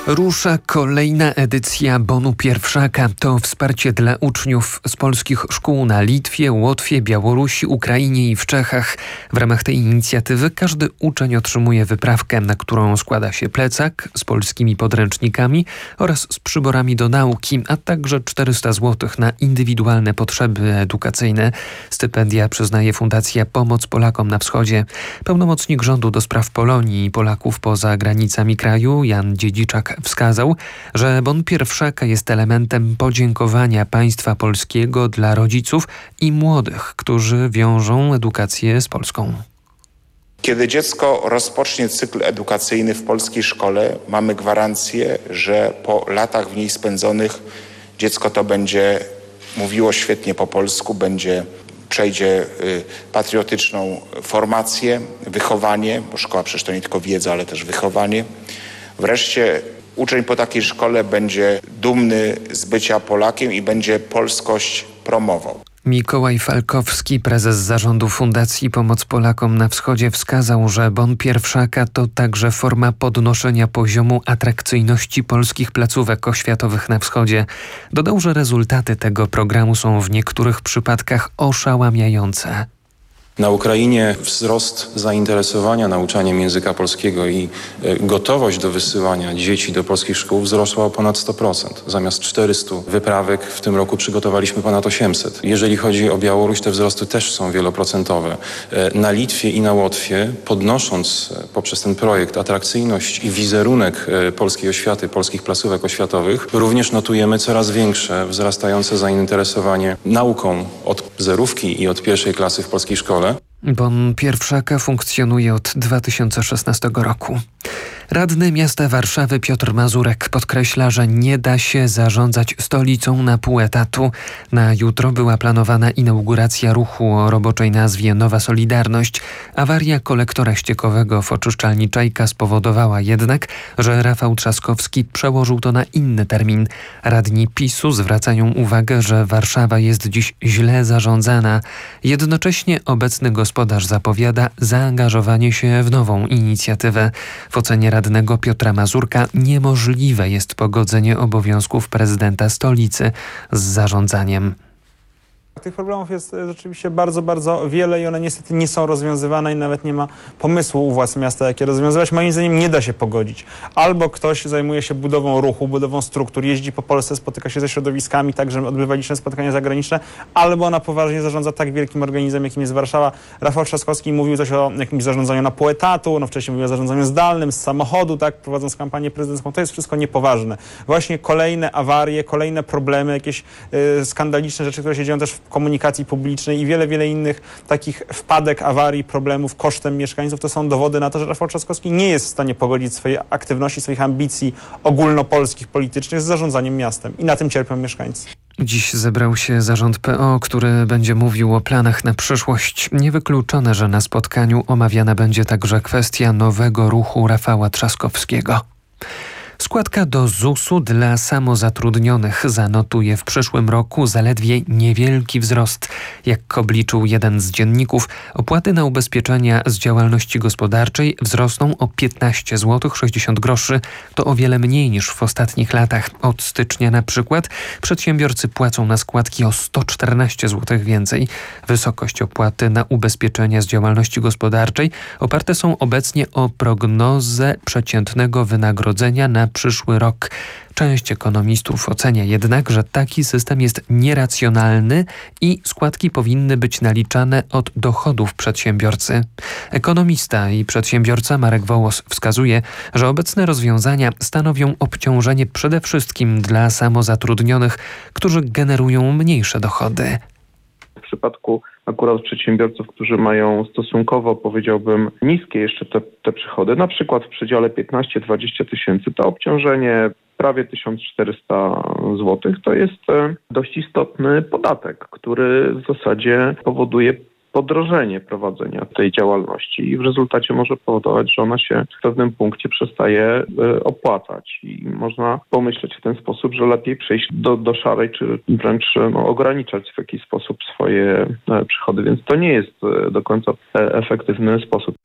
Rusza kolejna edycja Bonu Pierwszaka. To wsparcie dla uczniów z polskich szkół na Litwie, Łotwie, Białorusi, Ukrainie i w Czechach. W ramach tej inicjatywy każdy uczeń otrzymuje wyprawkę, na którą składa się plecak z polskimi podręcznikami oraz z przyborami do nauki, a także 400 zł na indywidualne potrzeby edukacyjne. Stypendia przyznaje Fundacja Pomoc Polakom na Wschodzie. Pełnomocnik rządu do spraw Polonii i Polaków poza granicami kraju, Jan Dziedziczak, wskazał, że Bon Pierwszaka jest elementem podziękowania państwa polskiego dla rodziców i młodych, którzy wiążą edukację z Polską. Kiedy dziecko rozpocznie cykl edukacyjny w polskiej szkole, mamy gwarancję, że po latach w niej spędzonych dziecko to będzie mówiło świetnie po polsku, przejdzie patriotyczną formację, wychowanie, bo szkoła przecież to nie tylko wiedza, ale też wychowanie. Wreszcie uczeń po takiej szkole będzie dumny z bycia Polakiem i będzie polskość promował. Mikołaj Falkowski, prezes zarządu Fundacji Pomoc Polakom na Wschodzie, wskazał, że Bon Pierwszaka to także forma podnoszenia poziomu atrakcyjności polskich placówek oświatowych na Wschodzie. Dodał, że rezultaty tego programu są w niektórych przypadkach oszałamiające. Na Ukrainie wzrost zainteresowania nauczaniem języka polskiego i gotowość do wysyłania dzieci do polskich szkół wzrosła o ponad 100%. Zamiast 400 wyprawek w tym roku przygotowaliśmy ponad 800. Jeżeli chodzi o Białoruś, te wzrosty też są wieloprocentowe. Na Litwie i na Łotwie, podnosząc poprzez ten projekt atrakcyjność i wizerunek polskiej oświaty, polskich placówek oświatowych, również notujemy coraz większe, wzrastające zainteresowanie nauką od zerówki i od pierwszej klasy w polskiej szkole. Bon Pierwszaka funkcjonuje od 2016 roku. Radny miasta Warszawy Piotr Mazurek podkreśla, że nie da się zarządzać stolicą na pół etatu. Na jutro była planowana inauguracja ruchu o roboczej nazwie Nowa Solidarność. Awaria kolektora ściekowego w oczyszczalni Czajka spowodowała jednak, że Rafał Trzaskowski przełożył to na inny termin. Radni PiS-u zwracają uwagę, że Warszawa jest dziś źle zarządzana. Jednocześnie obecny gospodarz zapowiada zaangażowanie się w nową inicjatywę. W ocenie radnego Piotra Mazurka niemożliwe jest pogodzenie obowiązków prezydenta stolicy z zarządzaniem. Tych problemów jest rzeczywiście bardzo, bardzo wiele i one niestety nie są rozwiązywane i nawet nie ma pomysłu u władz miasta, jak je rozwiązywać. Moim zdaniem nie da się pogodzić. Albo ktoś zajmuje się budową ruchu, budową struktur, jeździ po Polsce, spotyka się ze środowiskami, także odbywa liczne spotkania zagraniczne, albo na poważnie zarządza tak wielkim organizmem, jakim jest Warszawa. Rafał Trzaskowski mówił coś o jakimś zarządzaniu na pół etatu, wcześniej mówił o zarządzaniu zdalnym, z samochodu, tak, prowadząc kampanię prezydencką. To jest wszystko niepoważne. Właśnie kolejne awarie, kolejne problemy, jakieś skandaliczne rzeczy, które się dzieją też w komunikacji publicznej i wiele, wiele innych takich wpadek, awarii, problemów kosztem mieszkańców, to są dowody na to, że Rafał Trzaskowski nie jest w stanie pogodzić swojej aktywności, swoich ambicji ogólnopolskich, politycznych z zarządzaniem miastem i na tym cierpią mieszkańcy. Dziś zebrał się zarząd PO, który będzie mówił o planach na przyszłość. Niewykluczone, że na spotkaniu omawiana będzie także kwestia nowego ruchu Rafała Trzaskowskiego. Składka do ZUS-u dla samozatrudnionych zanotuje w przyszłym roku zaledwie niewielki wzrost. Jak obliczył jeden z dzienników, opłaty na ubezpieczenia z działalności gospodarczej wzrosną o 15 zł 60 groszy. To o wiele mniej niż w ostatnich latach. Od stycznia na przykład przedsiębiorcy płacą na składki o 114 zł więcej. Wysokość opłaty na ubezpieczenia z działalności gospodarczej oparte są obecnie o prognozę przeciętnego wynagrodzenia na przyszły rok. Część ekonomistów ocenia jednak, że taki system jest nieracjonalny i składki powinny być naliczane od dochodów przedsiębiorcy. Ekonomista i przedsiębiorca Marek Wołos wskazuje, że obecne rozwiązania stanowią obciążenie przede wszystkim dla samozatrudnionych, którzy generują mniejsze dochody. W przypadku akurat przedsiębiorców, którzy mają stosunkowo, powiedziałbym, niskie jeszcze te przychody, na przykład w przedziale 15-20 tysięcy, to obciążenie prawie 1400 zł to jest dość istotny podatek, który w zasadzie powoduje podrożenie prowadzenia tej działalności i w rezultacie może powodować, że ona się w pewnym punkcie przestaje opłacać i można pomyśleć w ten sposób, że lepiej przejść do szarej, czy wręcz ograniczać w jakiś sposób swoje przychody, więc to nie jest do końca efektywny sposób.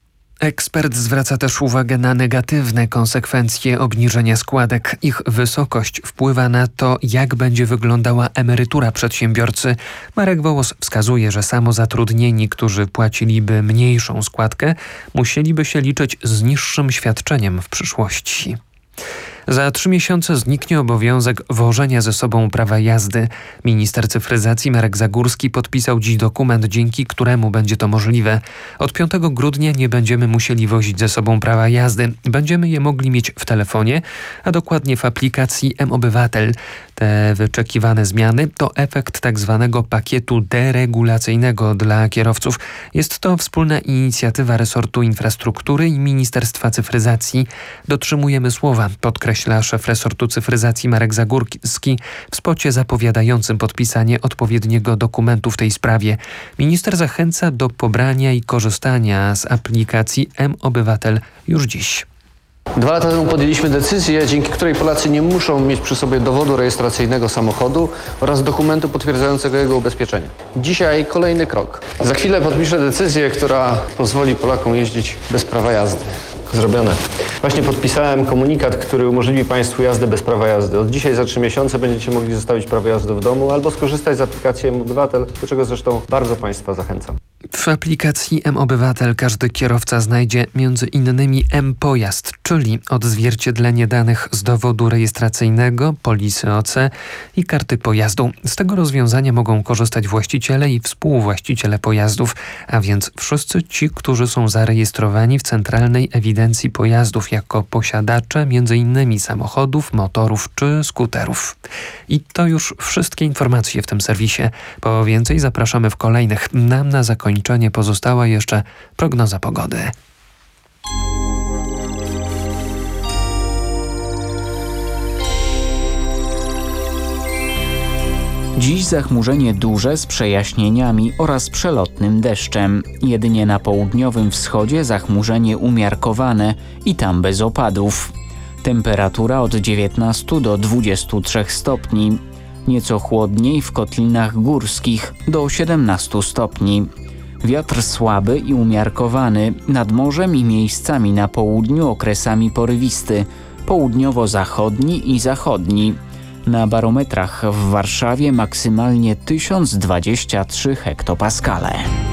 Ekspert zwraca też uwagę na negatywne konsekwencje obniżenia składek. Ich wysokość wpływa na to, jak będzie wyglądała emerytura przedsiębiorcy. Marek Wołos wskazuje, że samozatrudnieni, którzy płaciliby mniejszą składkę, musieliby się liczyć z niższym świadczeniem w przyszłości. Za 3 miesiące zniknie obowiązek wożenia ze sobą prawa jazdy. Minister cyfryzacji Marek Zagórski podpisał dziś dokument, dzięki któremu będzie to możliwe. Od 5 grudnia nie będziemy musieli wozić ze sobą prawa jazdy. Będziemy je mogli mieć w telefonie, a dokładnie w aplikacji mObywatel. Te wyczekiwane zmiany to efekt tzw. pakietu deregulacyjnego dla kierowców. Jest to wspólna inicjatywa resortu infrastruktury i Ministerstwa Cyfryzacji. Dotrzymujemy słowa, podkreśla szef resortu cyfryzacji Marek Zagórski w spocie zapowiadającym podpisanie odpowiedniego dokumentu w tej sprawie. Minister zachęca do pobrania i korzystania z aplikacji mObywatel już dziś. 2 lata temu podjęliśmy decyzję, dzięki której Polacy nie muszą mieć przy sobie dowodu rejestracyjnego samochodu oraz dokumentu potwierdzającego jego ubezpieczenie. Dzisiaj kolejny krok. Za chwilę podpiszę decyzję, która pozwoli Polakom jeździć bez prawa jazdy. Zrobione. Właśnie podpisałem komunikat, który umożliwi Państwu jazdę bez prawa jazdy. Od dzisiaj za 3 miesiące będziecie mogli zostawić prawo jazdy w domu albo skorzystać z aplikacji mObywatel, do czego zresztą bardzo Państwa zachęcam. W aplikacji mObywatel każdy kierowca znajdzie m.in. mPojazd, czyli odzwierciedlenie danych z dowodu rejestracyjnego, polisy OC i karty pojazdu. Z tego rozwiązania mogą korzystać właściciele i współwłaściciele pojazdów, a więc wszyscy ci, którzy są zarejestrowani w Centralnej Ewidencji Pojazdów jako posiadacze m.in. samochodów, motorów czy skuterów. I to już wszystkie informacje w tym serwisie. Po więcej zapraszamy w kolejnych. Nam na zakończenie pozostała jeszcze prognoza pogody. Dziś zachmurzenie duże z przejaśnieniami oraz przelotnym deszczem. Jedynie na południowym wschodzie zachmurzenie umiarkowane i tam bez opadów. Temperatura od 19 do 23 stopni. Nieco chłodniej w kotlinach górskich do 17 stopni. Wiatr słaby i umiarkowany, nad morzem i miejscami na południu okresami porywisty, południowo-zachodni i zachodni. Na barometrach w Warszawie maksymalnie 1023 hektopaskale.